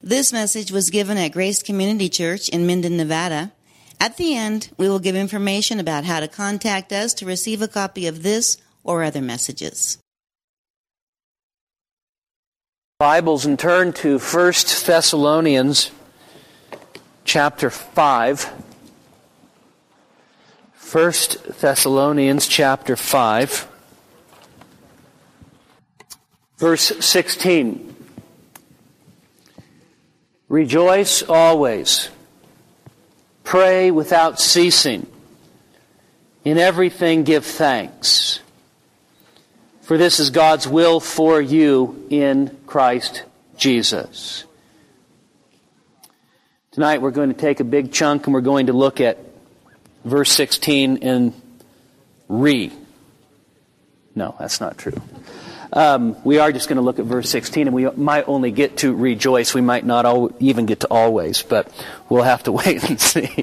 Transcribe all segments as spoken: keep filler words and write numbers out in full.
This message was given at Grace Community Church in Minden, Nevada. At the end, we will give information about how to contact us to receive a copy of this or other messages. Bibles and turn to First Thessalonians chapter five. First Thessalonians chapter five. Verse sixteen. Rejoice always. Pray without ceasing. In everything give thanks. For this is God's will for you in Christ Jesus. Tonight we're going to take a big chunk and we're going to look at verse sixteen and re. No, that's not true. Um, we are just going to look at verse sixteen, and we might only get to rejoice. We might not al- even get to always, but we'll have to wait and see.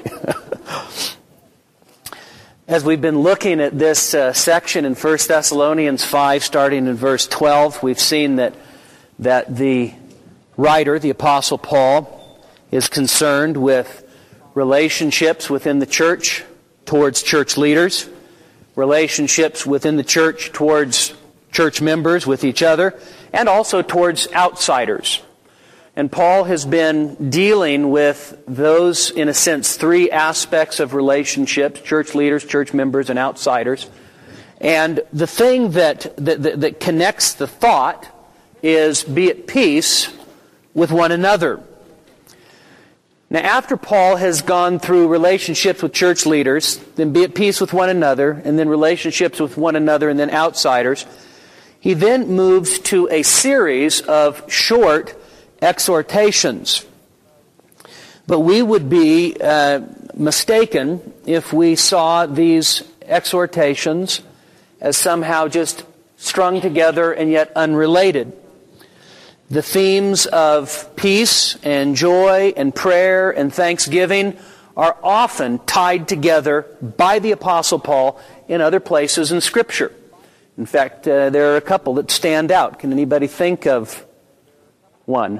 As we've been looking at this uh, section in First Thessalonians five, starting in verse twelve, we've seen that that the writer, the Apostle Paul, is concerned with relationships within the church towards church leaders, relationships within the church towards church members with each other, and also towards outsiders. And Paul has been dealing with those, in a sense, three aspects of relationships: church leaders, church members, and outsiders. And the thing that, that, that, that connects the thought is be at peace with one another. Now, after Paul has gone through relationships with church leaders, then be at peace with one another, and then relationships with one another, and then outsiders, he then moves to a series of short exhortations. But we would be uh, mistaken if we saw these exhortations as somehow just strung together and yet unrelated. The themes of peace and joy and prayer and thanksgiving are often tied together by the Apostle Paul in other places in Scripture. In fact, uh, there are a couple that stand out. Can anybody think of one?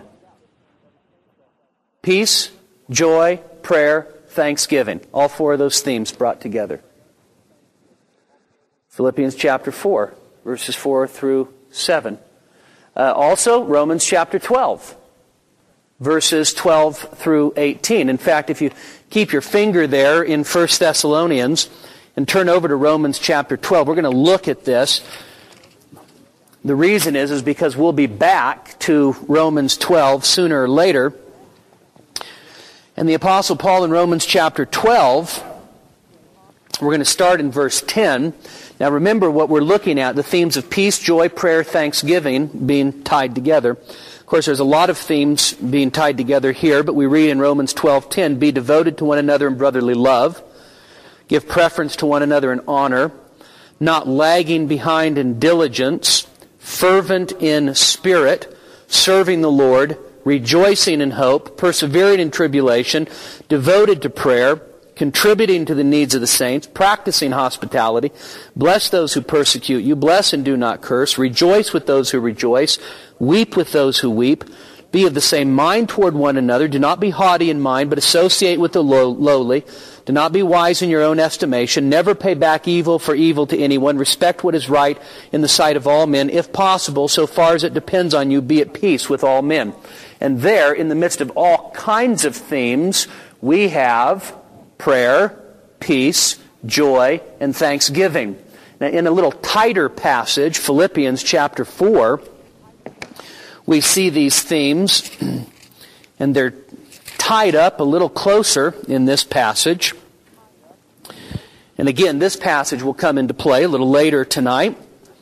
Peace, joy, prayer, thanksgiving. All four of those themes brought together. Philippians chapter four, verses four through seven. Uh, also, Romans chapter twelve, verses twelve through eighteen. In fact, if you keep your finger there in First Thessalonians and turn over to Romans chapter twelve, we're going to look at this. The reason is, is because we'll be back to Romans twelve sooner or later. And the Apostle Paul in Romans chapter twelve, we're going to start in verse ten. Now remember what we're looking at, the themes of peace, joy, prayer, thanksgiving being tied together. Of course, there's a lot of themes being tied together here, but we read in Romans twelve ten, be devoted to one another in brotherly love, give preference to one another in honor, not lagging behind in diligence, fervent in spirit, serving the Lord, rejoicing in hope, persevering in tribulation, devoted to prayer, contributing to the needs of the saints, practicing hospitality. Bless those who persecute you. Bless and do not curse. Rejoice with those who rejoice. Weep with those who weep. Be of the same mind toward one another. Do not be haughty in mind, but associate with the low, lowly. Do not be wise in your own estimation. Never pay back evil for evil to anyone. Respect what is right in the sight of all men. If possible, so far as it depends on you, be at peace with all men. And there, in the midst of all kinds of themes, we have prayer, peace, joy, and thanksgiving. Now, in a little tighter passage, Philippians chapter four, we see these themes, and they're tied up a little closer in this passage. And again, this passage will come into play a little later tonight.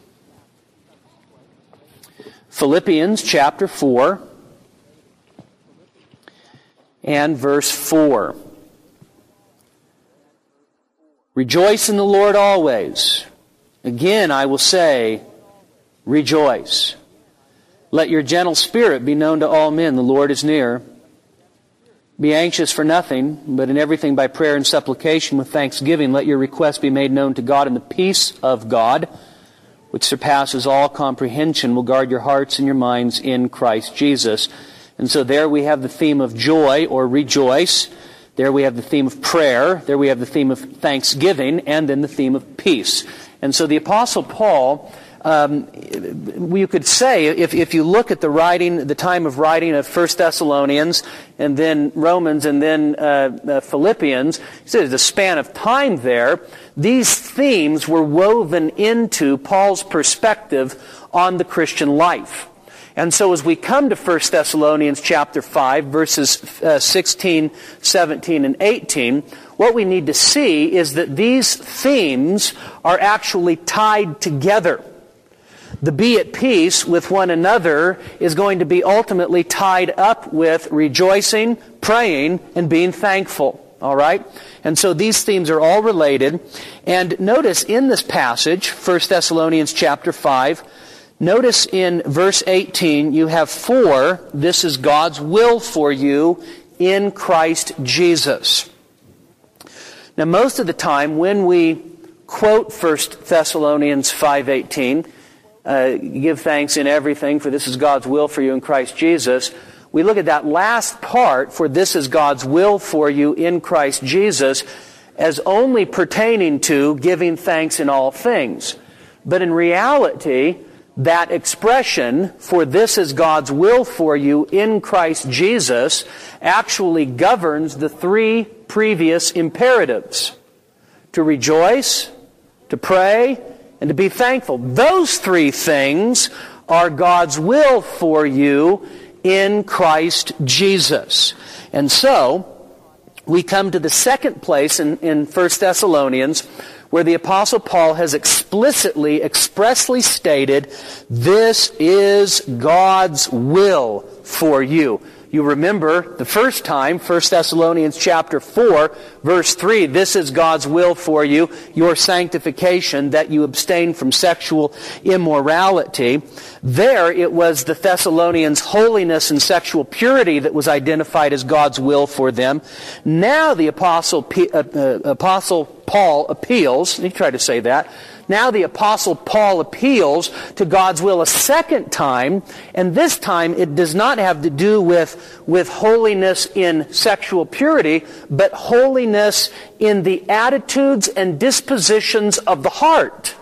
Philippians chapter four and verse four. Rejoice in the Lord always. Again, I will say, rejoice. Let your gentle spirit be known to all men. The Lord is near. Be anxious for nothing, but in everything by prayer and supplication with thanksgiving, let your requests be made known to God, and the peace of God, which surpasses all comprehension, will guard your hearts and your minds in Christ Jesus. And so there we have the theme of joy or rejoice. There we have the theme of prayer. There we have the theme of thanksgiving, and then the theme of peace. And so the Apostle Paul, um, you could say, if, if you look at the writing, the time of writing of First Thessalonians, and then Romans, and then uh, uh, Philippians, he says the span of time there, these themes were woven into Paul's perspective on the Christian life. And so as we come to First Thessalonians chapter five, verses uh, sixteen, seventeen, and eighteen, what we need to see is that these themes are actually tied together. The be at peace with one another is going to be ultimately tied up with rejoicing, praying, and being thankful. All right? And so these themes are all related. And notice in this passage, First Thessalonians chapter five, notice in verse eighteen, you have for, this is God's will for you in Christ Jesus. Now, most of the time when we quote First Thessalonians five eighteen, uh, give thanks in everything, for this is God's will for you in Christ Jesus, we look at that last part, for this is God's will for you in Christ Jesus, as only pertaining to giving thanks in all things. But in reality, that expression, for this is God's will for you in Christ Jesus, actually governs the three previous imperatives: to rejoice, to pray, and to be thankful. Those three things are God's will for you in Christ Jesus. And so, we come to the second place in, in First Thessalonians, where the Apostle Paul has explicitly, expressly stated, this is God's will for you. You remember the first time, First Thessalonians chapter four, verse three, this is God's will for you, your sanctification, that you abstain from sexual immorality. There it was the Thessalonians' holiness and sexual purity that was identified as God's will for them. Now the Apostle, P- uh, uh, Apostle Paul appeals, he tried to say that, now the Apostle Paul appeals to God's will a second time, and this time it does not have to do with, with holiness in sexual purity, but holiness in the attitudes and dispositions of the heart.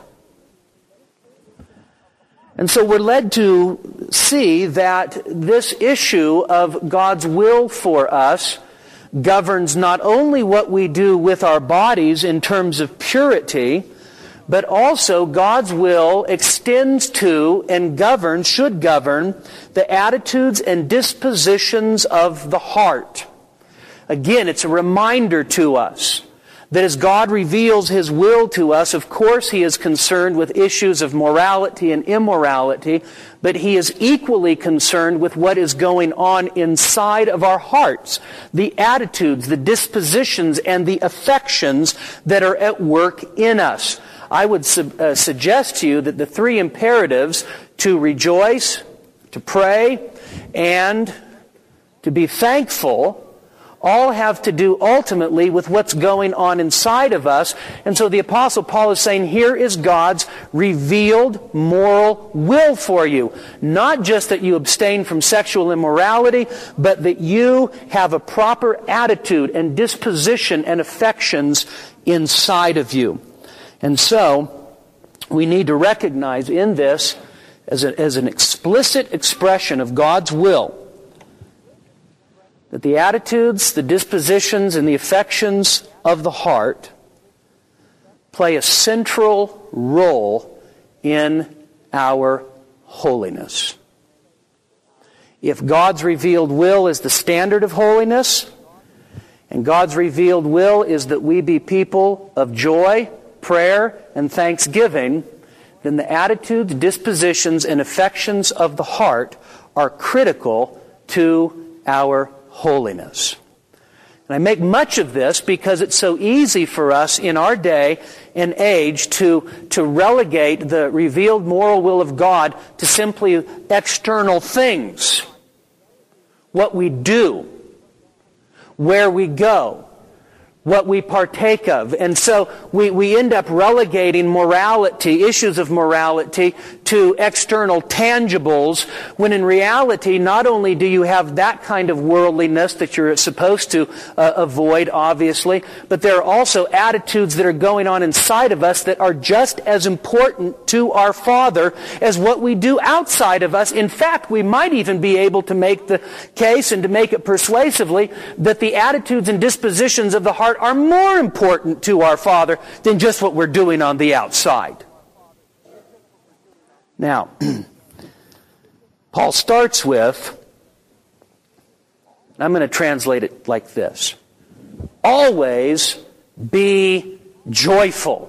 And so we're led to see that this issue of God's will for us governs not only what we do with our bodies in terms of purity, but also God's will extends to and governs, should govern, the attitudes and dispositions of the heart. Again, it's a reminder to us that as God reveals His will to us, of course He is concerned with issues of morality and immorality, but He is equally concerned with what is going on inside of our hearts, the attitudes, the dispositions, and the affections that are at work in us. I would su- uh, suggest to you that the three imperatives, to rejoice, to pray, and to be thankful, all have to do ultimately with what's going on inside of us. And so the Apostle Paul is saying, here is God's revealed moral will for you. Not just that you abstain from sexual immorality, but that you have a proper attitude and disposition and affections inside of you. And so, we need to recognize in this, as, a, as an explicit expression of God's will, that the attitudes, the dispositions, and the affections of the heart play a central role in our holiness. If God's revealed will is the standard of holiness, and God's revealed will is that we be people of joy, prayer, and thanksgiving, then the attitudes, dispositions, and affections of the heart are critical to our holiness. And I make much of this because it's so easy for us in our day and age to, to relegate the revealed moral will of God to simply external things. What we do, where we go, what we partake of. And so we, we end up relegating morality, issues of morality, to external tangibles, when in reality, not only do you have that kind of worldliness that you're supposed to uh, avoid, obviously, but there are also attitudes that are going on inside of us that are just as important to our Father as what we do outside of us. In fact, we might even be able to make the case and to make it persuasively that the attitudes and dispositions of the heart are more important to our Father than just what we're doing on the outside. Now, Paul starts with, I'm going to translate it like this: always be joyful.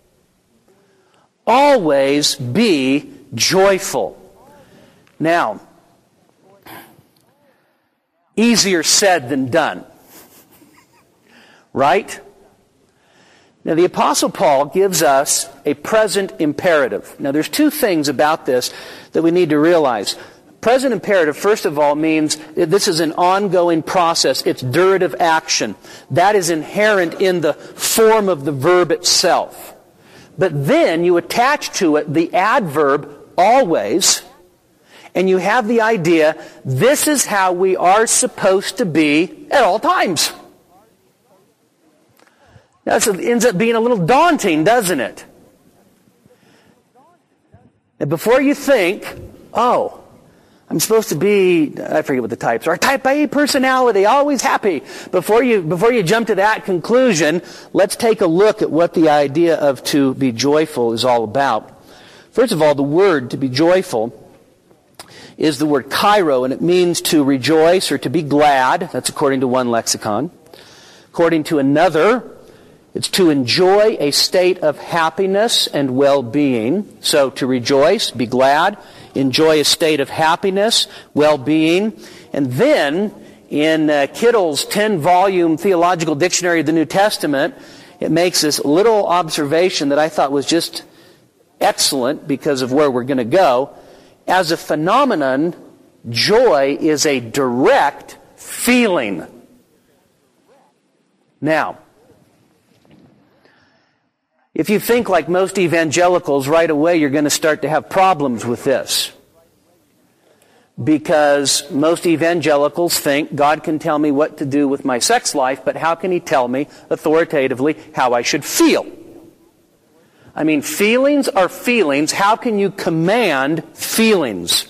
Always be joyful. Now, easier said than done. Right? Now, the Apostle Paul gives us a present imperative. Now, there's two things about this that we need to realize. Present imperative, first of all, means this is an ongoing process. It's durative action. That is inherent in the form of the verb itself. But then you attach to it the adverb always, and you have the idea, this is how we are supposed to be at all times. That ends up being a little daunting, doesn't it? And before you think, oh, I'm supposed to be, I forget what the types are, type A personality, always happy. Before you, before you jump to that conclusion, let's take a look at what the idea of to be joyful is all about. First of all, the word to be joyful is the word kairo, and it means to rejoice or to be glad. That's according to one lexicon. According to another, it's to enjoy a state of happiness and well-being. So to rejoice, be glad, enjoy a state of happiness, well-being. And then, in uh, Kittle's ten-volume Theological Dictionary of the New Testament, it makes this little observation that I thought was just excellent because of where we're going to go. As a phenomenon, joy is a direct feeling. Now, if you think like most evangelicals, right away you're going to start to have problems with this. Because most evangelicals think God can tell me what to do with my sex life, but how can He tell me authoritatively how I should feel? I mean, feelings are feelings. How can you command feelings?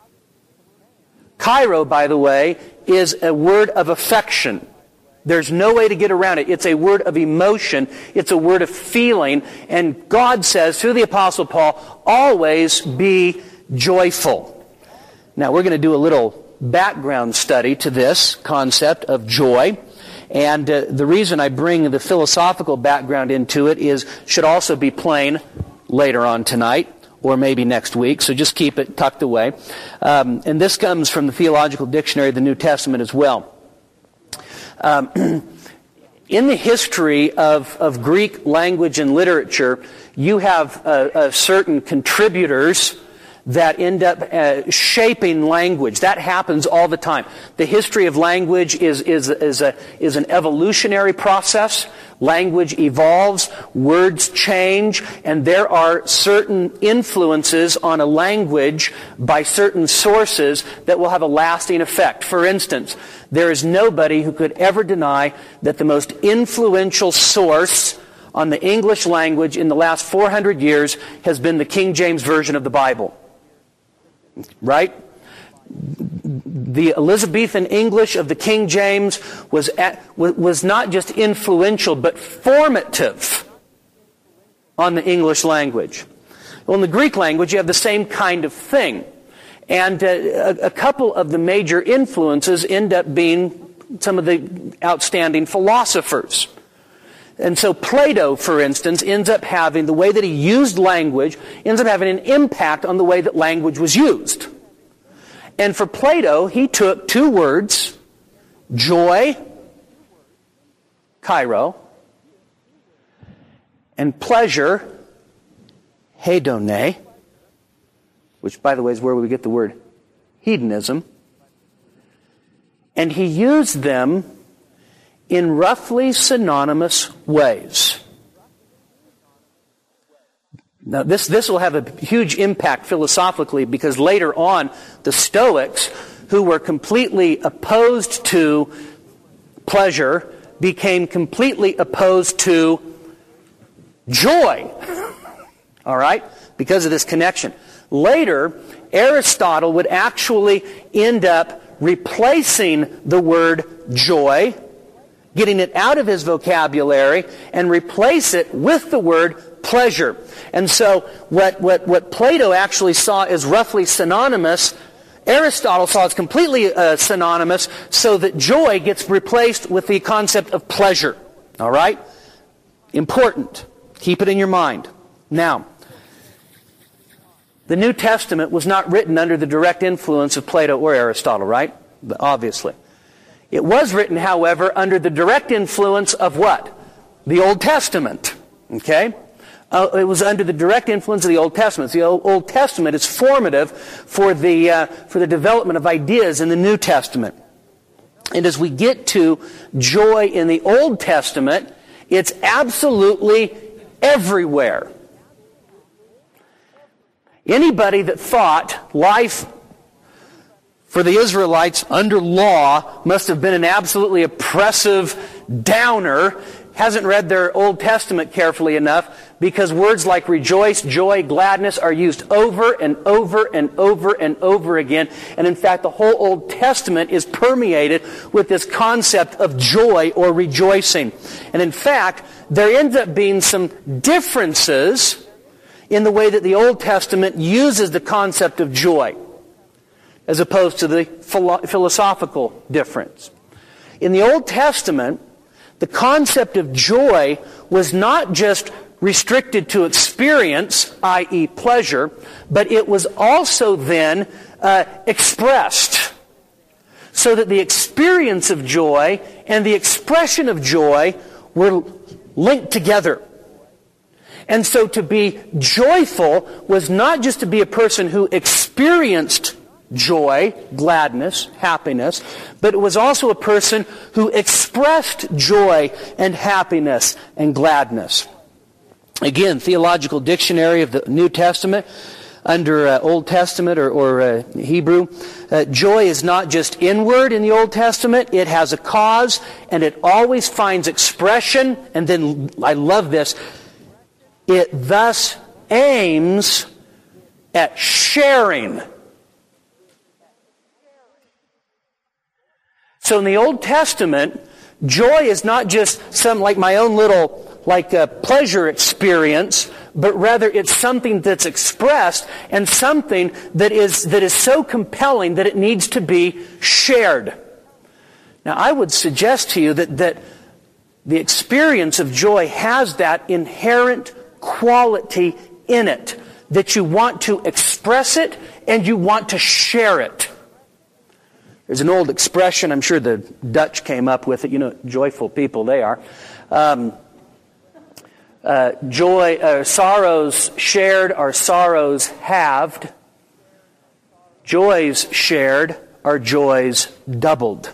Kairo, by the way, is a word of affection. There's no way to get around it. It's a word of emotion. It's a word of feeling. And God says through the Apostle Paul, always be joyful. Now, we're going to do a little background study to this concept of joy. And uh, the reason I bring the philosophical background into it is should also be plain later on tonight, or maybe next week. So just keep it tucked away. Um, and this comes from the Theological Dictionary of the New Testament as well. Um, in the history of, of Greek language and literature, you have uh, uh, certain contributors that end up uh, shaping language. That happens all the time. The history of language is, is, is, a, is an evolutionary process. Language evolves, words change, and there are certain influences on a language by certain sources that will have a lasting effect. For instance, there is nobody who could ever deny that the most influential source on the English language in the last four hundred years has been the King James Version of the Bible. Right? The Elizabethan English of the King James was at, was not just influential, but formative on the English language. Well, in the Greek language, you have the same kind of thing. And uh, a, a couple of the major influences end up being some of the outstanding philosophers. And so Plato, for instance, ends up having, the way that he used language, ends up having an impact on the way that language was used. And for Plato, he took two words, joy, kairo, and pleasure, hedone, which, by the way, is where we get the word hedonism. And he used them in roughly synonymous ways. Now, this, this will have a huge impact philosophically, because later on, the Stoics, who were completely opposed to pleasure, became completely opposed to joy. All right? Because of this connection. Later, Aristotle would actually end up replacing the word joy, getting it out of his vocabulary, and replace it with the word pleasure. And so what, what, what Plato actually saw as roughly synonymous, Aristotle saw as completely uh, synonymous, so that joy gets replaced with the concept of pleasure. All right? Important. Keep it in your mind. Now, the New Testament was not written under the direct influence of Plato or Aristotle, right? Obviously. It was written, however, under the direct influence of what? The Old Testament. Okay? Uh, it was under the direct influence of the Old Testament. The Old, Old Testament is formative for the, uh, for the development of ideas in the New Testament. And as we get to joy in the Old Testament, it's absolutely everywhere. Anybody that thought life for the Israelites under law must have been an absolutely oppressive downer hasn't read their Old Testament carefully enough, because words like rejoice, joy, gladness are used over and over and over and over again. And in fact, the whole Old Testament is permeated with this concept of joy or rejoicing. And in fact, there ends up being some differences in the way that the Old Testament uses the concept of joy, as opposed to the philo- philosophical difference. In the Old Testament, the concept of joy was not just restricted to experience, that is pleasure, but it was also then uh, expressed, so that the experience of joy and the expression of joy were linked together. And so to be joyful was not just to be a person who experienced joy, gladness, happiness, but it was also a person who expressed joy and happiness and gladness. Again, Theological Dictionary of the New Testament, under uh, Old Testament or, or uh, Hebrew, uh, joy is not just inward in the Old Testament. It has a cause, and it always finds expression. And then, I love this, it thus aims at sharing. So in the Old Testament, joy is not just some, like my own little, like a pleasure experience, but rather it's something that's expressed and something that is, that is so compelling that it needs to be shared. Now, I would suggest to you that, that the experience of joy has that inherent quality in it, that you want to express it and you want to share it. There's an old expression, I'm sure the Dutch came up with it, you know, joyful people they are. Um, uh, joy, uh, sorrows shared are sorrows halved. Joys shared are joys doubled.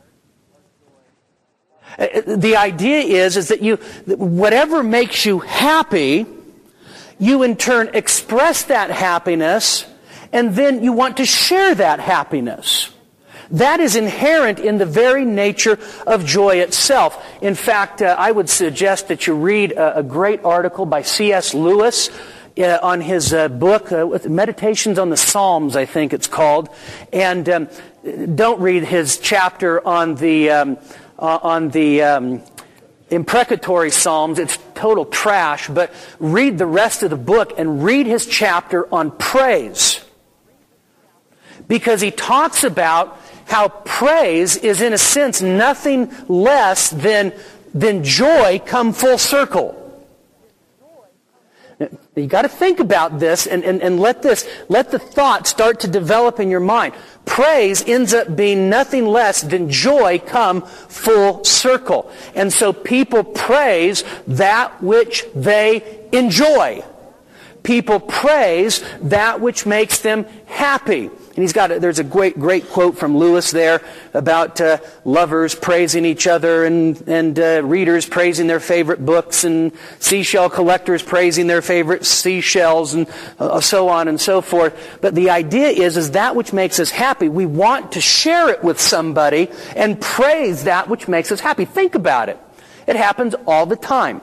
The idea is, is that you, whatever makes you happy, you in turn express that happiness, and then you want to share that happiness. That is inherent in the very nature of joy itself. In fact, uh, I would suggest that you read a, a great article by C S Lewis uh, on his uh, book, uh, with Meditations on the Psalms, I think it's called. And um, don't read his chapter on the um, uh, on the um, imprecatory psalms. It's total trash. But read the rest of the book and read his chapter on praise, because he talks about how praise is, in a sense, nothing less than, than joy come full circle. Now, you got to think about this and, and, and let this, let the thought start to develop in your mind. Praise ends up being nothing less than joy come full circle. And so people praise that which they enjoy. People praise that which makes them happy. And he's got a, there's a great great quote from Lewis there about uh, lovers praising each other, and and uh, readers praising their favorite books, and seashell collectors praising their favorite seashells, and uh, so on and so forth. But the idea is is that which makes us happy, we want to share it with somebody and praise that which makes us happy. Think about it. It happens all the time.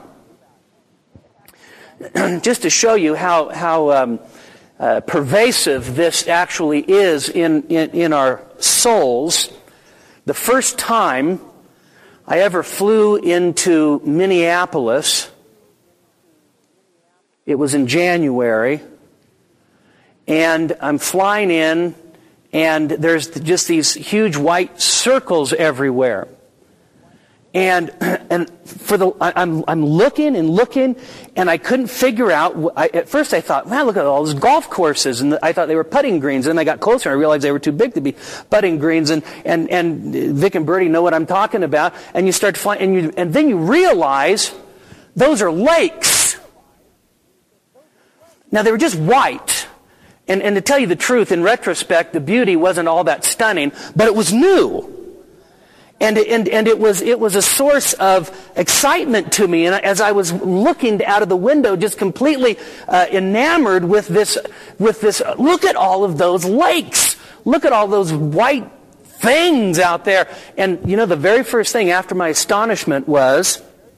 Just to show you how how um, uh, pervasive this actually is in, in, in our souls, the first time I ever flew into Minneapolis, it was in January, and I'm flying in, and there's just these huge white circles everywhere. And and for the I'm I'm looking and looking, and I couldn't figure out. I, at first, I thought, "Man, look at all those golf courses," and I thought they were putting greens. And then I got closer, and I realized they were too big to be putting greens. And and and Vic and Bertie know what I'm talking about. And you start to fly, and you and then you realize those are lakes. Now they were just white, and and to tell you the truth, in retrospect, the beauty wasn't all that stunning, but it was new. And, and, and it was, it was a source of excitement to me. And as I was looking out of the window, just completely uh, enamored with this, with this, look at all of those lakes. Look at all those white things out there. And, you know, the very first thing after my astonishment was,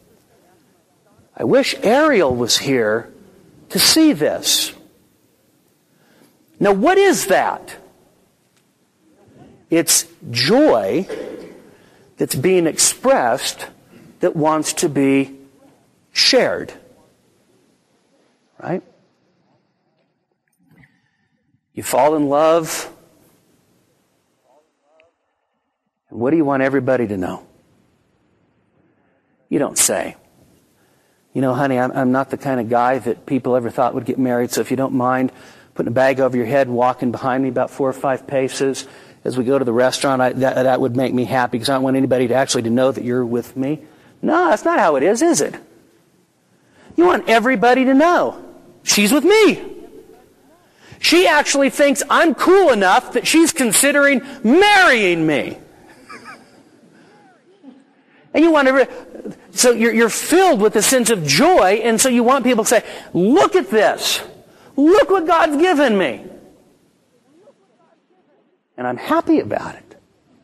I wish Ariel was here to see this. Now, what is that? It's joy that's being expressed that wants to be shared. Right? You fall in love, and what do you want everybody to know? You don't say, you know, honey, I'm, I'm not the kind of guy that people ever thought would get married, so if you don't mind putting a bag over your head, walking behind me about four or five paces, as we go to the restaurant, I, that, that would make me happy because I don't want anybody to actually to know that you're with me. No, that's not how it is, is it? You want everybody to know. She's with me. She actually thinks I'm cool enough that she's considering marrying me. And you want to, so you're, you're filled with a sense of joy, and so you want people to say, look at this. Look what God's given me. And I'm happy about it.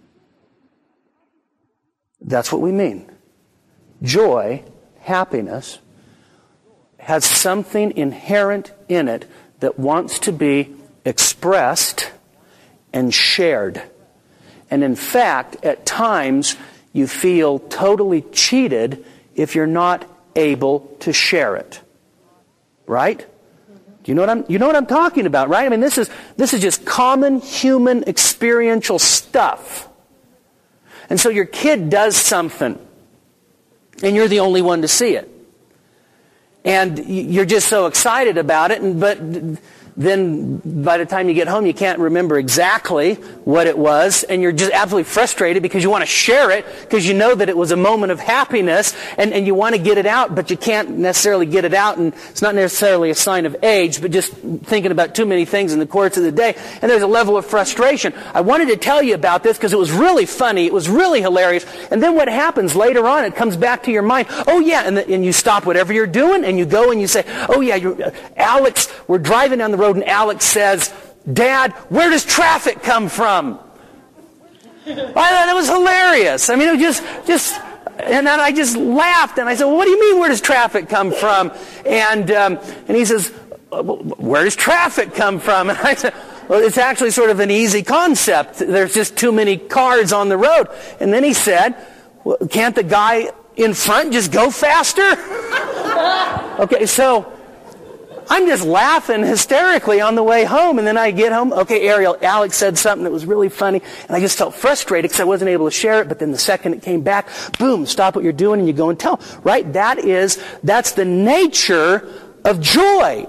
That's what we mean. Joy, happiness, has something inherent in it that wants to be expressed and shared. And in fact, at times, you feel totally cheated if you're not able to share it. Right? Do you know what I'm, you know what I'm talking about, right? I mean, this is, this is just common human experiential stuff. And so your kid does something, and you're the only one to see it. And you're just so excited about it, and, but then by the time you get home, you can't remember exactly what it was, and you're just absolutely frustrated because you want to share it, because you know that it was a moment of happiness, and, and you want to get it out, but you can't necessarily get it out, and it's not necessarily a sign of age, but just thinking about too many things in the course of the day, and there's a level of frustration. I wanted to tell you about this because it was really funny, it was really hilarious, and then what happens later on, it comes back to your mind, oh yeah, and, the, and you stop whatever you're doing, and you go and you say, oh yeah, you're, uh, Alex, we're driving down the road, and Alex says, Dad, where does traffic come from? I thought it was hilarious. I mean, it was just, just, and then I just laughed, and I said, well, what do you mean, where does traffic come from? And, um, and he says, where does traffic come from? And I said, well, it's actually sort of an easy concept. There's just too many cars on the road. And then he said, well, can't the guy in front just go faster? Okay, so I'm just laughing hysterically on the way home, and then I get home. Okay, Ariel, Alex said something that was really funny, and I just felt frustrated because I wasn't able to share it, but then the second it came back, boom, stop what you're doing and you go and tell. Right? That is, that's the nature of joy.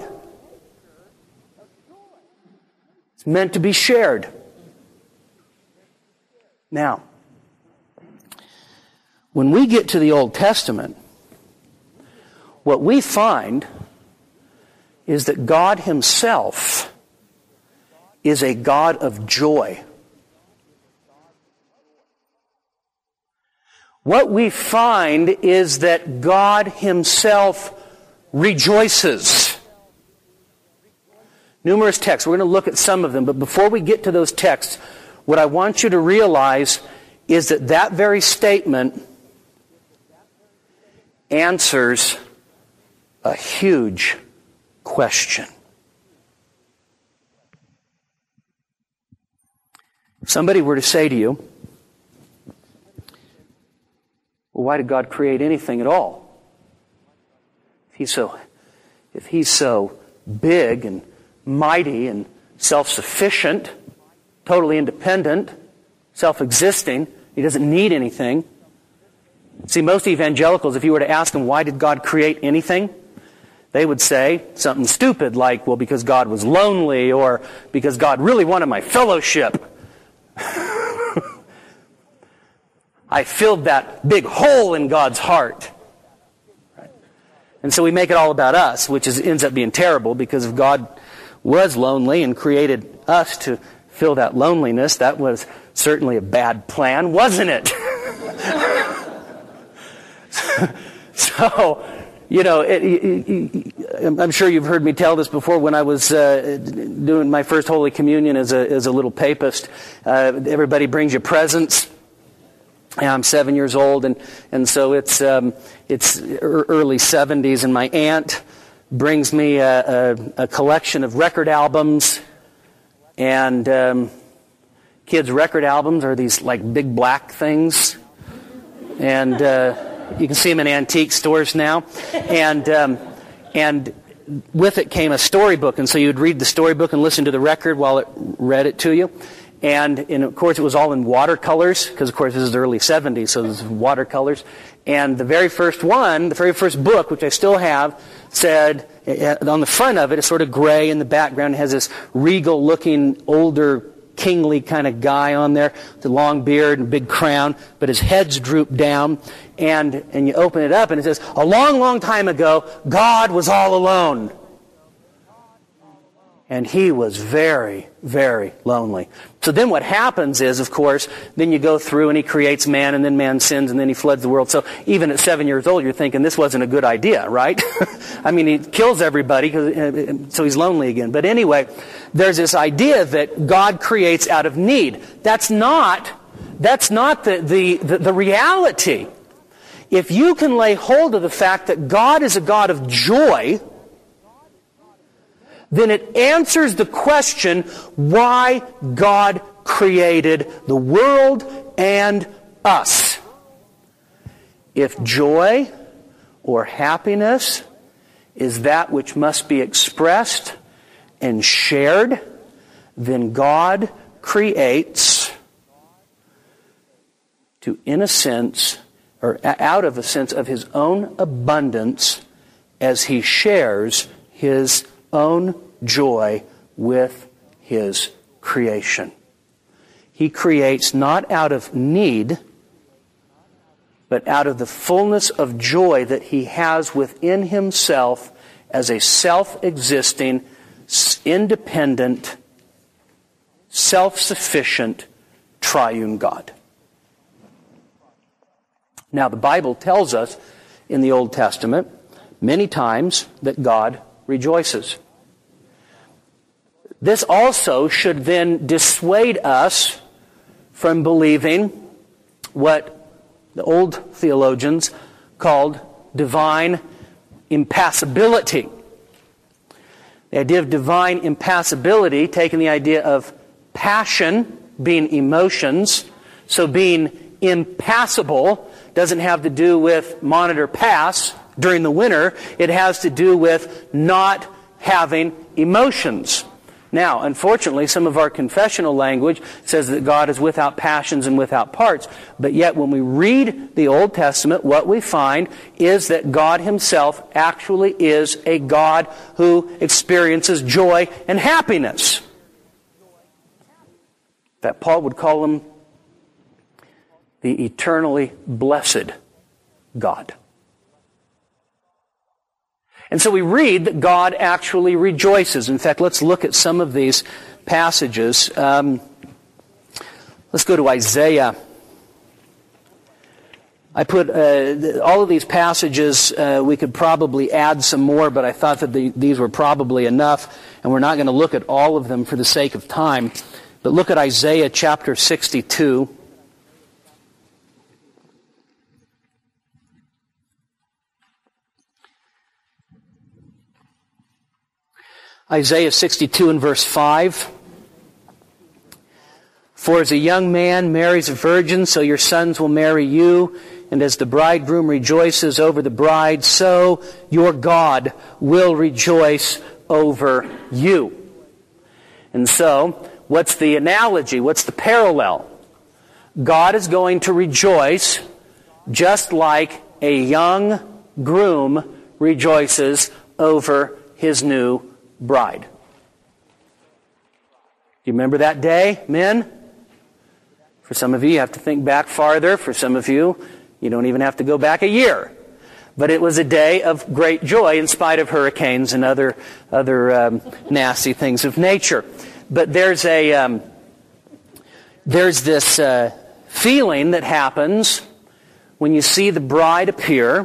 It's meant to be shared. Now, when we get to the Old Testament, what we find is that God Himself is a God of joy. What we find is that God Himself rejoices. Numerous texts. We're going to look at some of them, but before we get to those texts, what I want you to realize is that that very statement answers a huge question. If somebody were to say to you, well, why did God create anything at all? If He's so, if He's so big and mighty and self-sufficient, totally independent, self-existing, He doesn't need anything. See, most evangelicals, if you were to ask them, why did God create anything? They would say something stupid like, well, because God was lonely, or because God really wanted my fellowship. I filled that big hole in God's heart. Right? And so we make it all about us, which is, ends up being terrible, because if God was lonely and created us to fill that loneliness, that was certainly a bad plan, wasn't it? So, you know, it, it, it, I'm sure you've heard me tell this before. When I was uh, doing my first Holy Communion as a as a little papist, uh, everybody brings you presents. And I'm seven years old, and and so it's um, it's early seventies, and my aunt brings me a, a, a collection of record albums, and um, kids' record albums are these like big black things, and uh, you can see them in antique stores now, and um, and with it came a storybook, and so you'd read the storybook and listen to the record while it read it to you. And, and of course, it was all in watercolors, because, of course, this is the early seventies, so this is watercolors. And the very first one, the very first book, which I still have, said, on the front of it, it's sort of gray in the background. It has this regal-looking, older, kingly kind of guy on there, with a long beard and big crown, but his head's drooped down. And, and you open it up, and it says, a long, long time ago, God was all alone. And He was very, very lonely. So then what happens is, of course, then you go through and He creates man, and then man sins, and then He floods the world. So even at seven years old, you're thinking this wasn't a good idea, right? I mean, He kills everybody, cause, so He's lonely again. But anyway, there's this idea that God creates out of need. That's not, that's not the, the, the, the reality. If you can lay hold of the fact that God is a God of joy, then it answers the question why God created the world and us. If joy or happiness is that which must be expressed and shared, then God creates to, in a sense, or out of a sense of His own abundance, as He shares His own joy with His creation. He creates not out of need, but out of the fullness of joy that He has within Himself as a self-existing, independent, self-sufficient, triune God. Now, the Bible tells us in the Old Testament many times that God rejoices. This also should then dissuade us from believing what the old theologians called divine impassibility. The idea of divine impassibility, taking the idea of passion being emotions, so being impassible doesn't have to do with monitor pass during the winter. It has to do with not having emotions. Now, unfortunately, some of our confessional language says that God is without passions and without parts. But yet, when we read the Old Testament, what we find is that God Himself actually is a God who experiences joy and happiness. That Paul would call Him the eternally blessed God. And so we read that God actually rejoices. In fact, let's look at some of these passages. Um, let's go to Isaiah. I put uh, all of these passages, uh, we could probably add some more, but I thought that the, these were probably enough, and we're not going to look at all of them for the sake of time. But look at Isaiah chapter sixty-two. Isaiah sixty-two and verse five. For as a young man marries a virgin, so your sons will marry you. And as the bridegroom rejoices over the bride, so your God will rejoice over you. And so, what's the analogy? What's the parallel? God is going to rejoice just like a young groom rejoices over his new bride. Do you remember that day, men? For some of you, you have to think back farther. For some of you, you don't even have to go back a year. But it was a day of great joy in spite of hurricanes and other other um, nasty things of nature. But there's a um, there's this uh, feeling that happens when you see the bride appear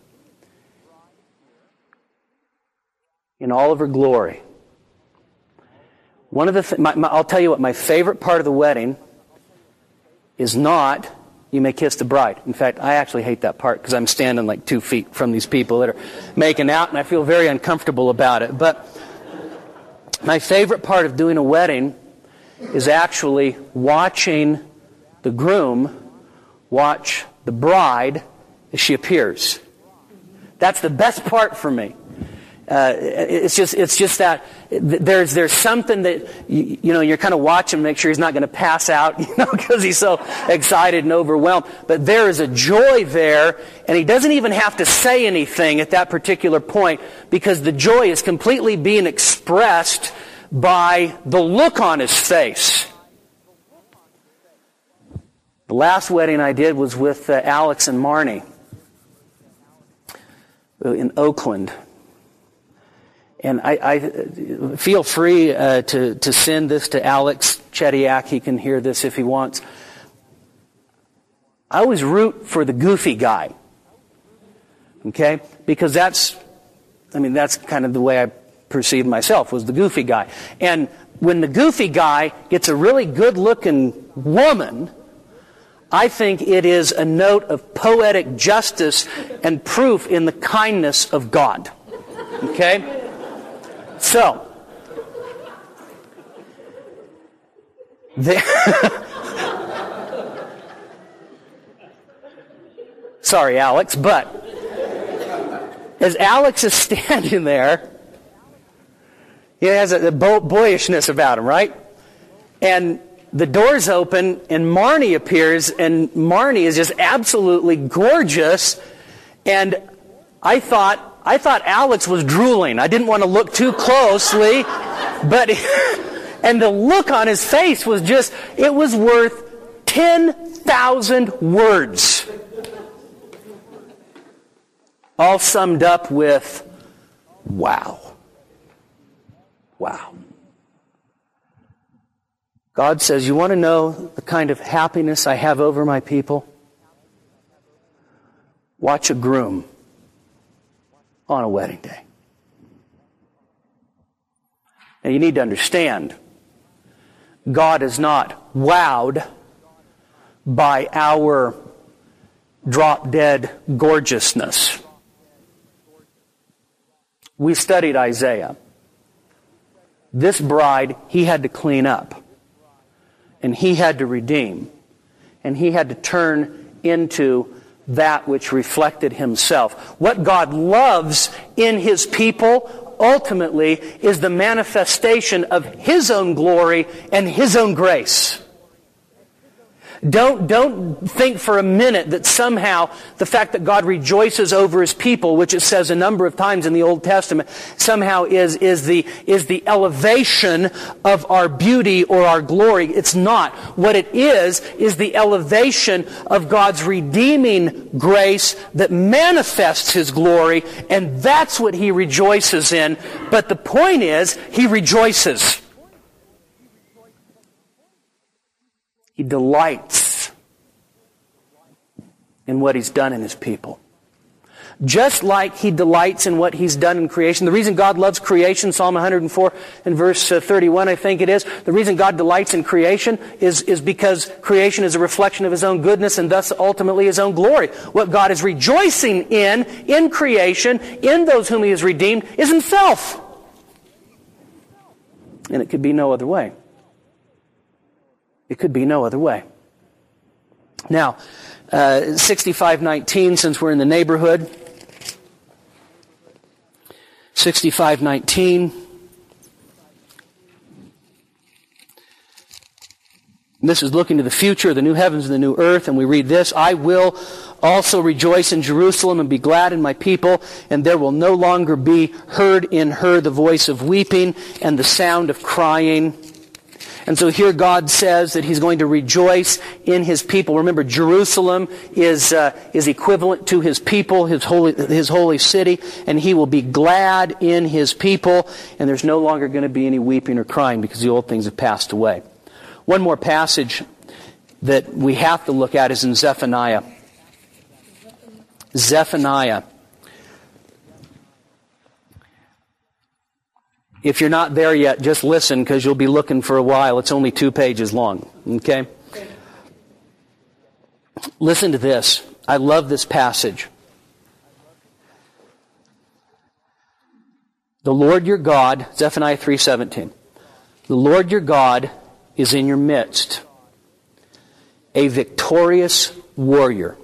in all of her glory. One of the th- my, my, I'll tell you what, my favorite part of the wedding is not you may kiss the bride. In fact, I actually hate that part because I'm standing like two feet from these people that are making out, and I feel very uncomfortable about it. But my favorite part of doing a wedding is actually watching the groom watch the bride as she appears. That's the best part for me. Uh, it's just it's just that there's there's something that you, you know you're kind of watching, make sure he's not going to pass out, you know, because he's so excited and overwhelmed. But there is a joy there, and he doesn't even have to say anything at that particular point because the joy is completely being expressed by the look on his face. The last wedding I did was with uh, Alex and Marnie in Oakland. And I, I feel free uh, to, to send this to Alex Chediak. He can hear this if he wants. I always root for the goofy guy. Okay? Because that's, I mean, that's kind of the way I perceived myself, was the goofy guy. And when the goofy guy gets a really good-looking woman, I think it is a note of poetic justice and proof in the kindness of God. Okay? So, there sorry, Alex, but as Alex is standing there, he has a, a boyishness about him, right? And the doors open, and Marnie appears, and Marnie is just absolutely gorgeous, and I thought, I thought Alex was drooling. I didn't want to look too closely, but, and the look on his face was just, it was worth ten thousand words. All summed up with, wow. Wow. God says, you want to know the kind of happiness I have over my people? Watch a groom on a wedding day. Now you need to understand, God is not wowed by our drop-dead gorgeousness. We studied Isaiah. This bride, he had to clean up. And he had to redeem. And he had to turn into that which reflected himself. What God loves in his people, ultimately, is the manifestation of his own glory and his own grace. Don't, don't think for a minute that somehow the fact that God rejoices over his people, which it says a number of times in the Old Testament, somehow is, is, the, is the elevation of our beauty or our glory. It's not. What it is, is the elevation of God's redeeming grace that manifests his glory, and that's what he rejoices in. But the point is, he rejoices. He delights in what He's done in His people. Just like He delights in what He's done in creation. The reason God loves creation, Psalm one hundred four and verse thirty-one, I think it is, the reason God delights in creation is, is because creation is a reflection of His own goodness and thus ultimately His own glory. What God is rejoicing in, in creation, in those whom He has redeemed, is Himself. And it could be no other way. It could be no other way. Now, uh, sixty-five nineteen, since we're in the neighborhood, sixty-five nineteen. This is looking to the future, the new heavens and the new earth, and we read this, I will also rejoice in Jerusalem and be glad in my people, and there will no longer be heard in her the voice of weeping and the sound of crying. And so here God says that He's going to rejoice in His people. Remember, Jerusalem is uh, is equivalent to His people, His holy His holy city, and He will be glad in His people, and there's no longer going to be any weeping or crying because the old things have passed away. One more passage that we have to look at is in Zephaniah. Zephaniah. If you're not there yet, just listen because you'll be looking for a while. It's only two pages long. Okay? Listen to this. I love this passage. The Lord your God, Zephaniah three seventeen. The Lord your God is in your midst, a victorious warrior.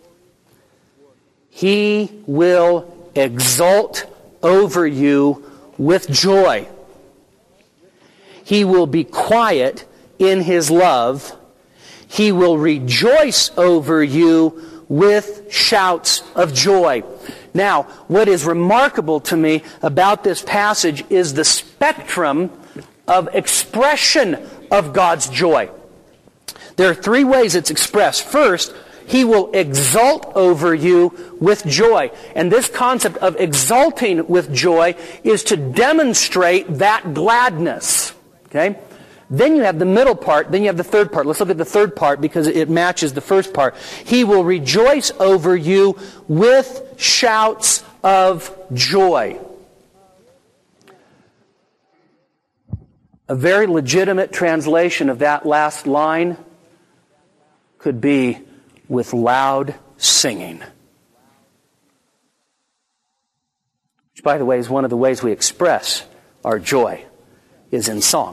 He will exult over you with joy. He will be quiet in His love. He will rejoice over you with shouts of joy. Now, what is remarkable to me about this passage is the spectrum of expression of God's joy. There are three ways it's expressed. First, He will exult over you with joy. And this concept of exulting with joy is to demonstrate that gladness. Okay? Then you have the middle part, then you have the third part. Let's look at the third part because it matches the first part. He will rejoice over you with shouts of joy. A very legitimate translation of that last line could be with loud singing. Which, by the way, is one of the ways we express our joy, is in song.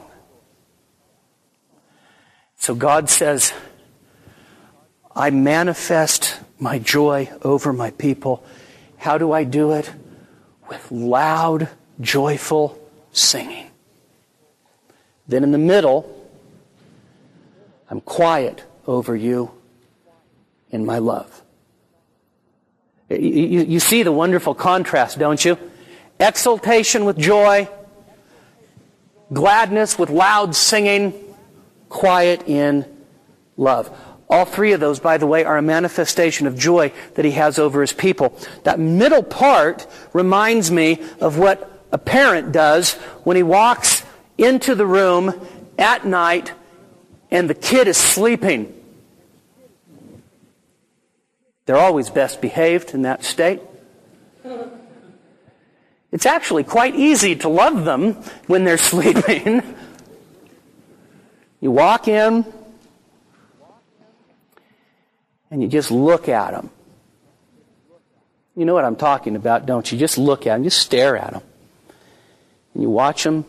So God says, I manifest my joy over my people. How do I do it? With loud, joyful singing. Then in the middle, I'm quiet over you in my love. You, you, you see the wonderful contrast, don't you? Exultation with joy, gladness with loud singing, quiet in love. All three of those, by the way, are a manifestation of joy that He has over His people. That middle part reminds me of what a parent does when he walks into the room at night and the kid is sleeping. They're always best behaved in that state. It's actually quite easy to love them when they're sleeping. You walk in and you just look at them. You know what I'm talking about, don't you? Just look at them, just stare at them. And you watch them,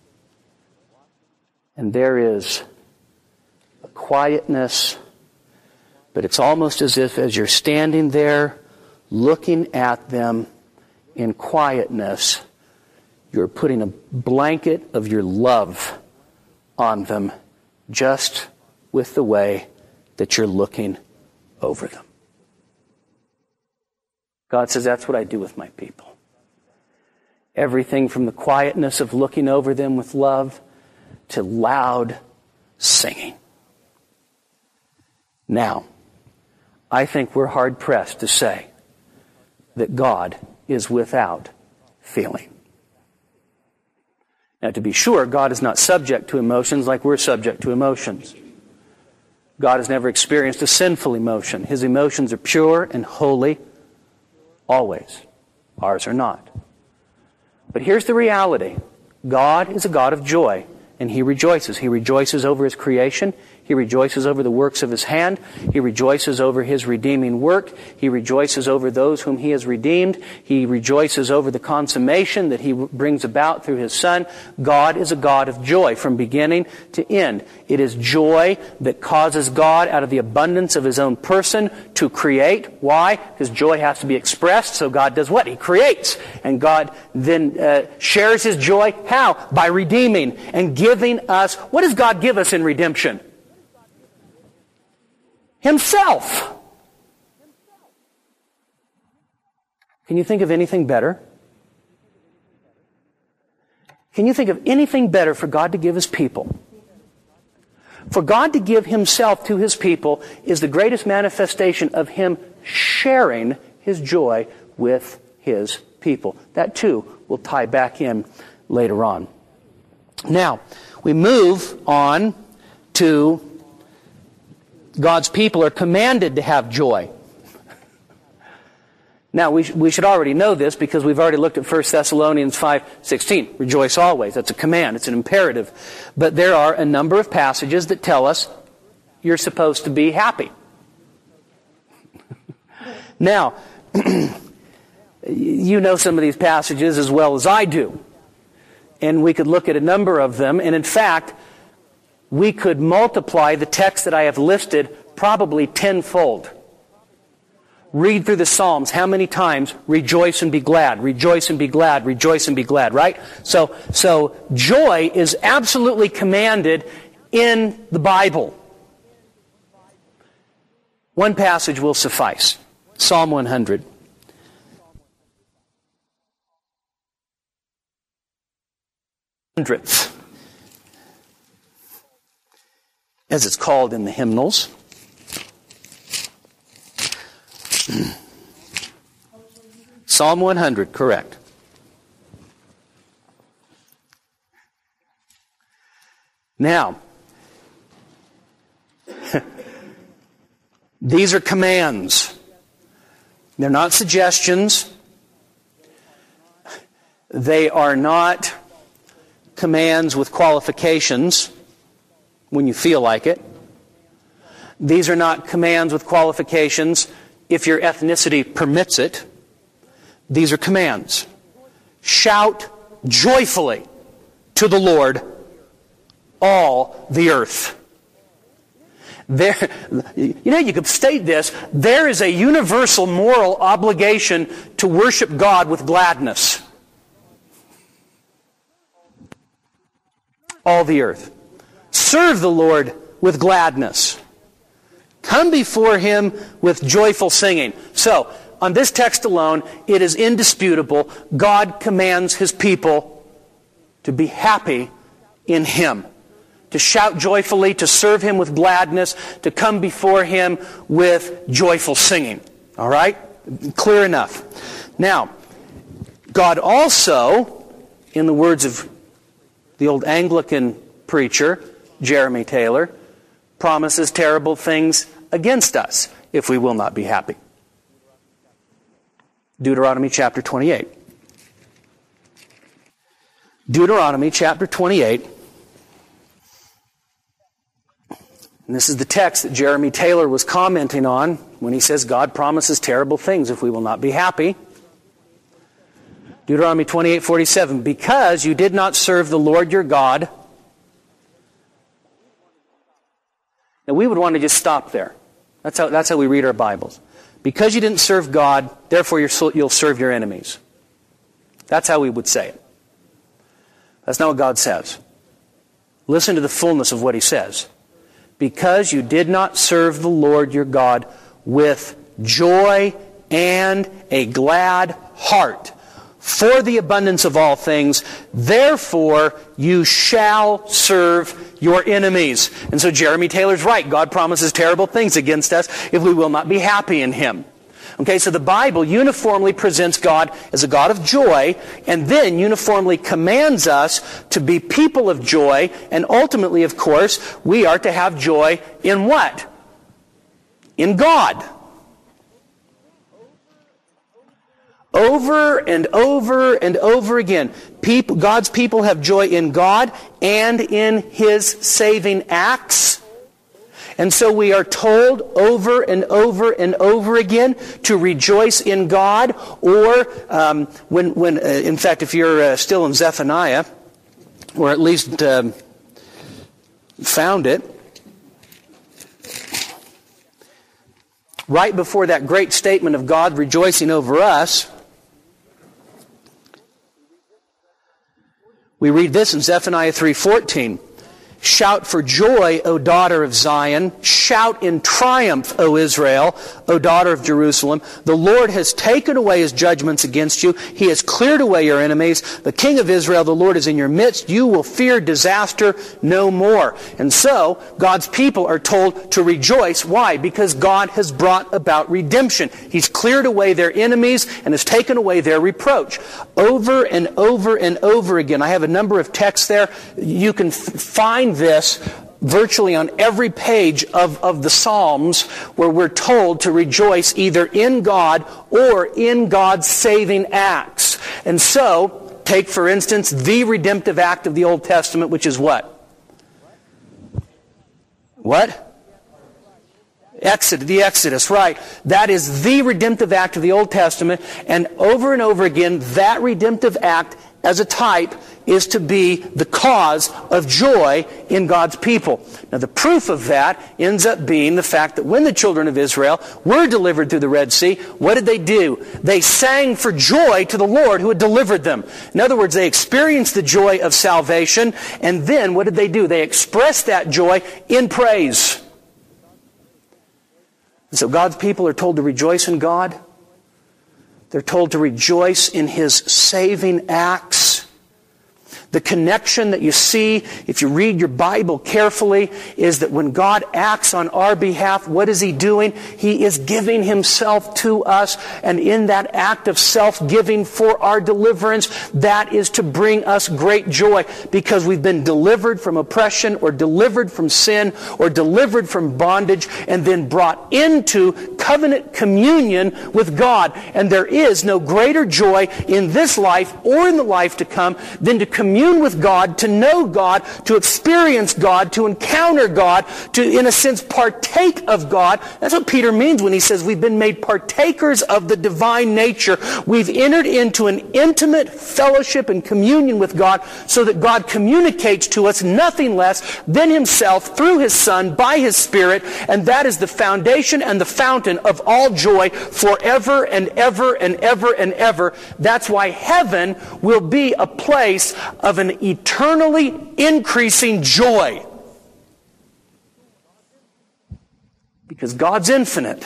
and there is a quietness, but it's almost as if as you're standing there looking at them in quietness, you're putting a blanket of your love on them just with the way that you're looking over them. God says that's what I do with my people. Everything from the quietness of looking over them with love to loud singing. Now, I think we're hard-pressed to say that God is without feeling. Now, to be sure, God is not subject to emotions like we're subject to emotions. God has never experienced a sinful emotion. His emotions are pure and holy, always. Ours are not. But here's the reality. God is a God of joy, and He rejoices. He rejoices over His creation. He rejoices over the works of His hand. He rejoices over His redeeming work. He rejoices over those whom He has redeemed. He rejoices over the consummation that He brings about through His Son. God is a God of joy from beginning to end. It is joy that causes God, out of the abundance of His own person, to create. Why? Because joy has to be expressed, so God does what? He creates. And God then uh, shares His joy. How? By redeeming and giving us. What does God give us in redemption? Himself. Can you think of anything better? Can you think of anything better for God to give His people? For God to give Himself to His people is the greatest manifestation of Him sharing His joy with His people. That too will tie back in later on. Now, we move on to God's people are commanded to have joy. Now, we, sh- we should already know this because we've already looked at First Thessalonians five sixteen. Rejoice always. That's a command. It's an imperative. But there are a number of passages that tell us you're supposed to be happy. Now, you know some of these passages as well as I do. And we could look at a number of them. And in fact, we could multiply the text that I have listed probably tenfold. Read through the Psalms. How many times? Rejoice and be glad. Rejoice and be glad. Rejoice and be glad. Right? So, so joy is absolutely commanded in the Bible. One passage will suffice. Psalm one hundred. Hundredth, as it's called in the hymnals. Psalm one hundred, correct. Now, these are commands. They're not suggestions. They are not commands with qualifications when you feel like it. These are not commands with qualifications if your ethnicity permits it. These are commands. Shout joyfully to the Lord, all the earth. There, you know, you could state this. There is a universal moral obligation to worship God with gladness. All the earth. Serve the Lord with gladness. Come before Him with joyful singing. So, on this text alone, it is indisputable. God commands His people to be happy in Him. To shout joyfully, to serve Him with gladness, to come before Him with joyful singing. All right? Clear enough. Now, God also, in the words of the old Anglican preacher, Jeremy Taylor, promises terrible things against us if we will not be happy. Deuteronomy chapter twenty-eight. Deuteronomy chapter twenty-eight. And this is the text that Jeremy Taylor was commenting on when he says God promises terrible things if we will not be happy. Deuteronomy twenty-eight forty-seven. Because you did not serve the Lord your God. Now we would want to just stop there. That's how, that's how we read our Bibles. Because you didn't serve God, therefore you'll serve your enemies. That's how we would say it. That's not what God says. Listen to the fullness of what He says. Because you did not serve the Lord your God with joy and a glad heart for the abundance of all things, therefore you shall serve your enemies. And so Jeremy Taylor's right. God promises terrible things against us if we will not be happy in Him. Okay, so the Bible uniformly presents God as a God of joy, and then uniformly commands us to be people of joy, and ultimately, of course, we are to have joy in what? in God. Over and over and over again, people, God's people have joy in God and in His saving acts. And so we are told over and over and over again to rejoice in God. Or um, when, when uh, in fact, if you're uh, still in Zephaniah, or at least um, found it, right before that great statement of God rejoicing over us, we read this in Zephaniah three fourteen. Shout for joy, O daughter of Zion. Shout in triumph, O Israel, O daughter of Jerusalem. The Lord has taken away His judgments against you. He has cleared away your enemies. The King of Israel, the Lord, is in your midst. You will fear disaster no more. And so, God's people are told to rejoice. Why? Because God has brought about redemption. He's cleared away their enemies and has taken away their reproach. Over and over and over again. I have a number of texts there. You can f- find this virtually on every page of, of the Psalms, where we're told to rejoice either in God or in God's saving acts. And so, take for instance the redemptive act of the Old Testament, which is what? What? Exodus, the Exodus, right. That is the redemptive act of the Old Testament. And over and over again, that redemptive act as a type is to be the cause of joy in God's people. Now the proof of that ends up being the fact that when the children of Israel were delivered through the Red Sea, what did they do? They sang for joy to the Lord who had delivered them. In other words, they experienced the joy of salvation, and then what did they do? They expressed that joy in praise. And so God's people are told to rejoice in God. They're told to rejoice in His saving acts. The connection that you see, if you read your Bible carefully, is that when God acts on our behalf, what is He doing? He is giving Himself to us, and in that act of self-giving for our deliverance, that is to bring us great joy, because we've been delivered from oppression, or delivered from sin, or delivered from bondage, and then brought into covenant communion with God. And there is no greater joy in this life or in the life to come than to commune with God, to know God, to experience God, to encounter God, to, in a sense, partake of God. That's what Peter means when he says we've been made partakers of the divine nature. We've entered into an intimate fellowship and communion with God, so that God communicates to us nothing less than Himself through His Son by His Spirit, and that is the foundation and the fountain of all joy forever and ever and ever and ever. That's why heaven will be a place of an eternally increasing joy. Because God's infinite,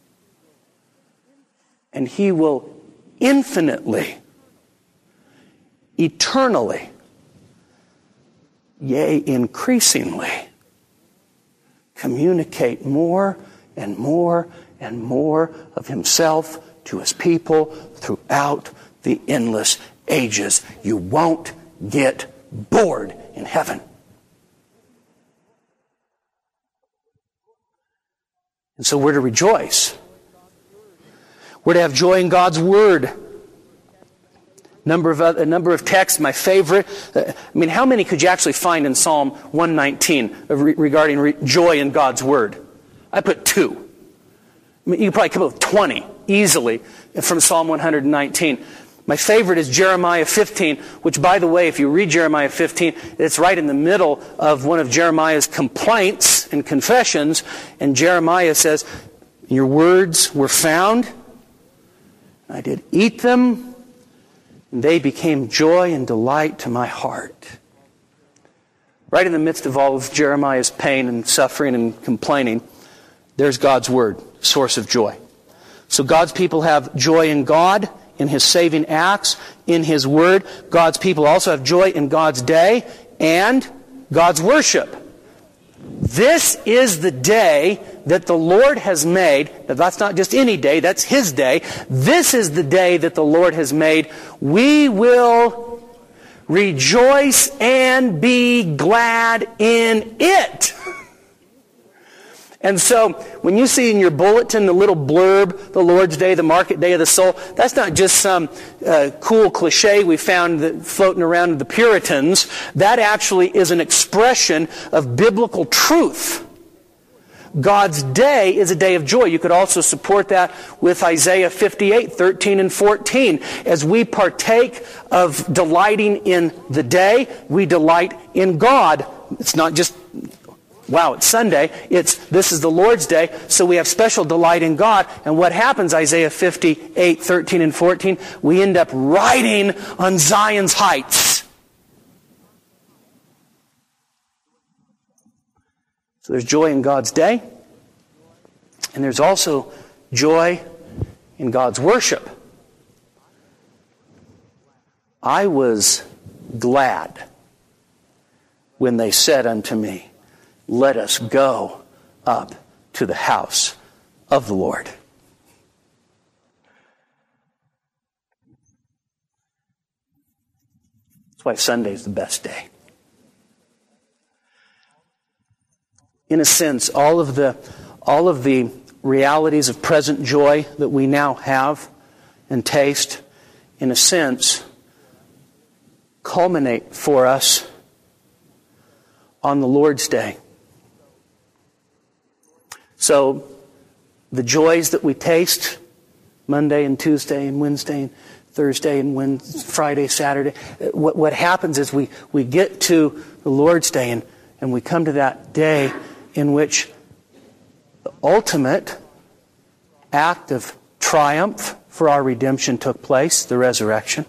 and He will infinitely, eternally, yea, increasingly, communicate more and more and more of Himself to His people throughout the endless ages. You won't get bored in heaven. And so we're to rejoice. We're to have joy in God's Word. Number of a number of texts, my favorite. Uh, I mean, how many could you actually find in Psalm one nineteen re- regarding re- joy in God's Word? I put two. I mean, you can probably come up with twenty easily from Psalm one nineteen. My favorite is Jeremiah fifteen, which, by the way, if you read Jeremiah fifteen, it's right in the middle of one of Jeremiah's complaints and confessions. And Jeremiah says, "Your words were found. I did eat them, and they became joy and delight to my heart." Right in the midst of all of Jeremiah's pain and suffering and complaining, there's God's Word, source of joy. So God's people have joy in God, in His saving acts, in His Word. God's people also have joy in God's day and God's worship. This is the day that the Lord has made. Now, that's not just any day, that's His day. This is the day that the Lord has made. We will rejoice and be glad in it. And so, when you see in your bulletin the little blurb, the Lord's Day, the market day of the soul, that's not just some uh, cool cliche we found that floating around the Puritans. That actually is an expression of biblical truth. God's day is a day of joy. You could also support that with Isaiah fifty-eight, thirteen and fourteen. As we partake of delighting in the day, we delight in God. It's not just, wow, it's Sunday. It's, this is the Lord's day, so we have special delight in God. And what happens, Isaiah fifty-eight, thirteen and fourteen? We end up riding on Zion's heights. So there's joy in God's day, and there's also joy in God's worship. I was glad when they said unto me, let us go up to the house of the Lord. That's why Sunday's the best day. In a sense, all of the all of the realities of present joy that we now have and taste, in a sense, culminate for us on the Lord's Day. So, the joys that we taste Monday and Tuesday and Wednesday and Thursday and Wednesday, Friday, Saturday, what, what happens is we, we get to the Lord's Day and, and we come to that day in which the ultimate act of triumph for our redemption took place, the resurrection.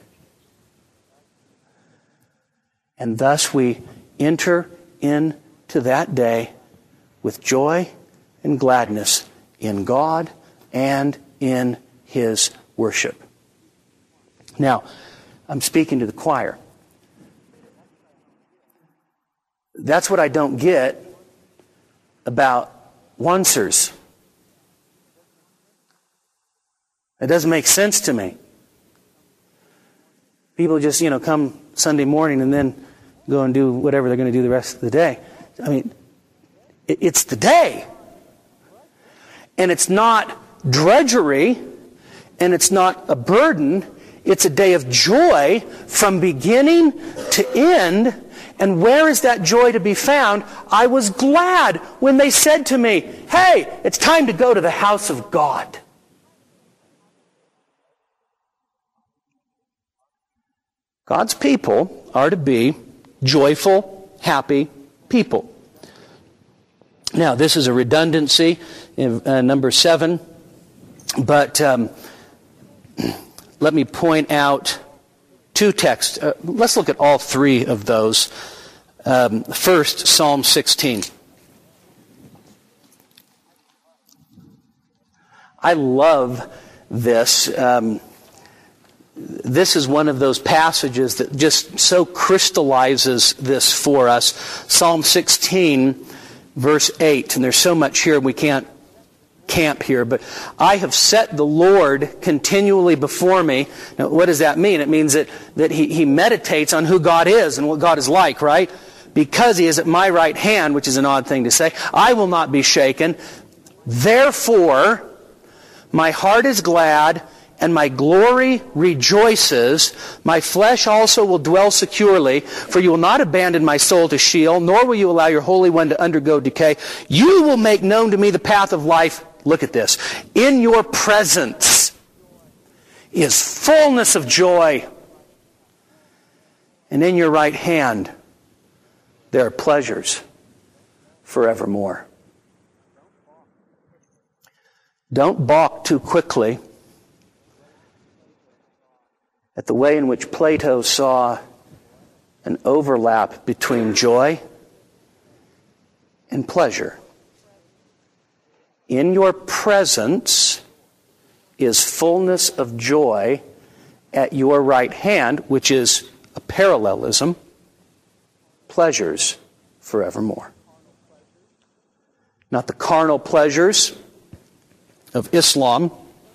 And thus we enter into that day with joy and gladness in God and in His worship. Now, I'm speaking to the choir. That's what I don't get about oncers. It doesn't make sense to me. People just, you know, come Sunday morning and then go and do whatever they're going to do the rest of the day. I mean, it's the day. And it's not drudgery, and it's not a burden. It's a day of joy from beginning to end. And where is that joy to be found? I was glad when they said to me, hey, it's time to go to the house of God. God's people are to be joyful, happy people. Now, this is a redundancy in uh, number seven, but um, let me point out two texts. Uh, let's look at all three of those. Um, first, Psalm sixteen. I love this. Um, this is one of those passages that just so crystallizes this for us. Psalm sixteen, verse eight. And there's so much here we can't camp here, but I have set the Lord continually before me. Now, what does that mean? It means that, that he, he meditates on who God is and what God is like, right? Because He is at my right hand, which is an odd thing to say, I will not be shaken. Therefore, my heart is glad, and my glory rejoices. My flesh also will dwell securely, for you will not abandon my soul to Sheol, nor will you allow your Holy One to undergo decay. You will make known to me the path of life. Look at this. In your presence is fullness of joy, and in your right hand there are pleasures forevermore. Don't balk too quickly at the way in which Plato saw an overlap between joy and pleasure. In your presence is fullness of joy, at your right hand, which is a parallelism, pleasures forevermore. Not the carnal pleasures of Islam,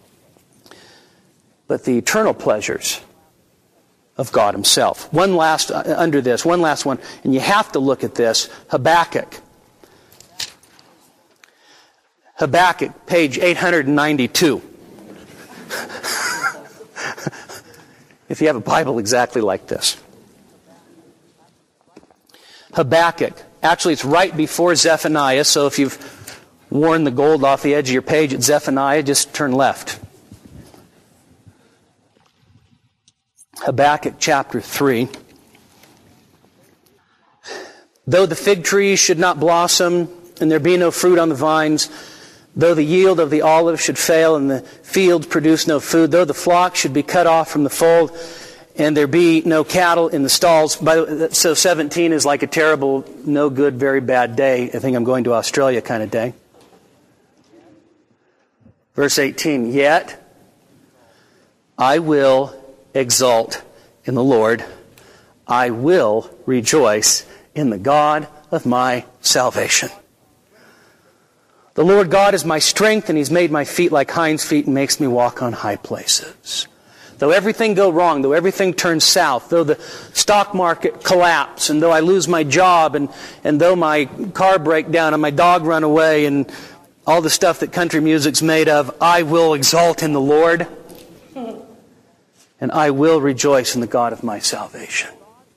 but the eternal pleasures of God Himself. One last, uh, under this, one last one, and you have to look at this, Habakkuk. Habakkuk, page eight hundred ninety-two. If you have a Bible exactly like this. Habakkuk. Actually, it's right before Zephaniah, so if you've worn the gold off the edge of your page at Zephaniah, just turn left. Habakkuk chapter three. Though the fig tree should not blossom, and there be no fruit on the vines, though the yield of the olive should fail, and the field produce no food, though the flock should be cut off from the fold, and there be no cattle in the stalls. By the way, so seventeen is like a terrible, no good, very bad day. I think I'm going to Australia kind of day. Verse eighteen, yet I will exult in the Lord. I will rejoice in the God of my salvation. The Lord God is my strength, and He's made my feet like hinds' feet and makes me walk on high places. Though everything go wrong, though everything turns south, though the stock market collapse, and though I lose my job, and, and though my car break down and my dog run away, and all the stuff that country music's made of, I will exalt in the Lord, and I will rejoice in the God of my salvation.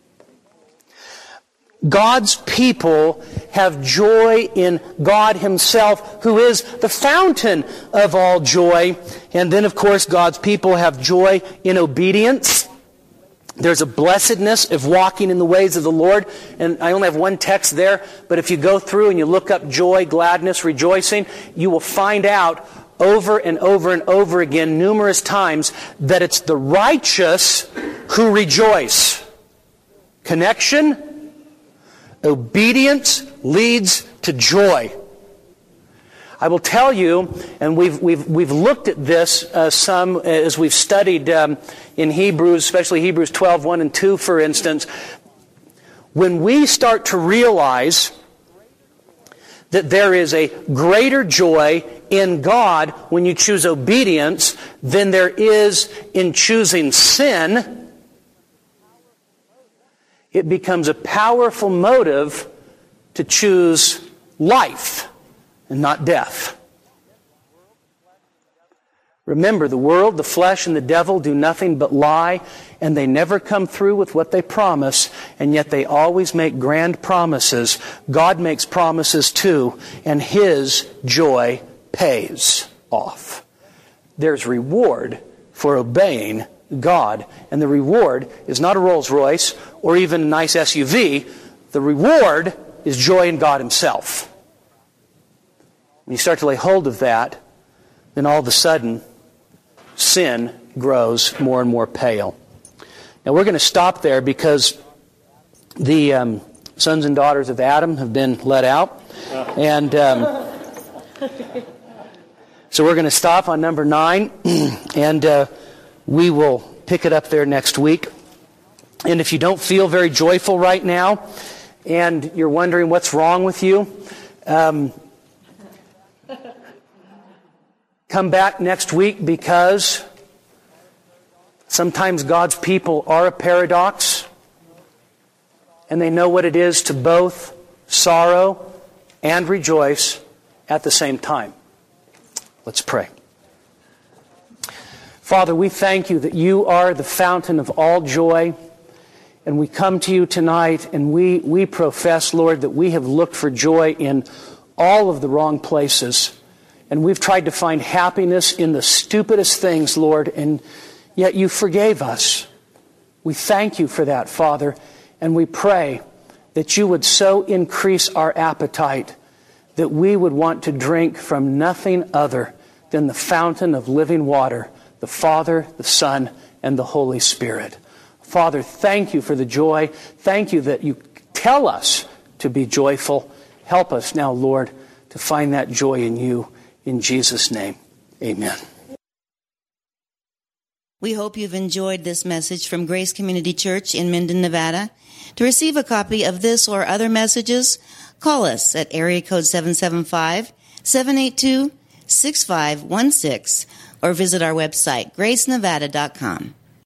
God's people have joy in God Himself, who is the fountain of all joy. And then, of course, God's people have joy in obedience. There's a blessedness of walking in the ways of the Lord. And I only have one text there, but if you go through and you look up joy, gladness, rejoicing, you will find out over and over and over again, numerous times, that it's the righteous who rejoice. Connection. Obedience leads to joy. I will tell you, and we've we've we've looked at this uh, some as we've studied um, in Hebrews, especially Hebrews twelve, one and two, for instance. When we start to realize that there is a greater joy in God when you choose obedience than there is in choosing sin, it becomes a powerful motive to choose life and not death. Remember, the world, the flesh, and the devil do nothing but lie, and they never come through with what they promise, and yet they always make grand promises. God makes promises too, and His joy pays off. There's reward for obeying God, and the reward is not a Rolls Royce or even a nice S U V. The reward is joy in God Himself. When you start to lay hold of that, then all of a sudden, sin grows more and more pale. Now we're going to stop there because the um, sons and daughters of Adam have been let out. And um, so we're going to stop on number nine, and uh, we will pick it up there next week. And if you don't feel very joyful right now, and you're wondering what's wrong with you, um, come back next week, because sometimes God's people are a paradox, and they know what it is to both sorrow and rejoice at the same time. Let's pray. Father, we thank you that you are the fountain of all joy. And we come to you tonight, and we, we profess, Lord, that we have looked for joy in all of the wrong places. And we've tried to find happiness in the stupidest things, Lord, and yet you forgave us. We thank you for that, Father, and we pray that you would so increase our appetite that we would want to drink from nothing other than the fountain of living water, the Father, the Son, and the Holy Spirit. Father, thank you for the joy. Thank you that you tell us to be joyful. Help us now, Lord, to find that joy in you. In Jesus' name, amen. We hope you've enjoyed this message from Grace Community Church in Minden, Nevada. To receive a copy of this or other messages, call us at area code seven seven five, seven eight two, six five one six or visit our website, grace nevada dot com.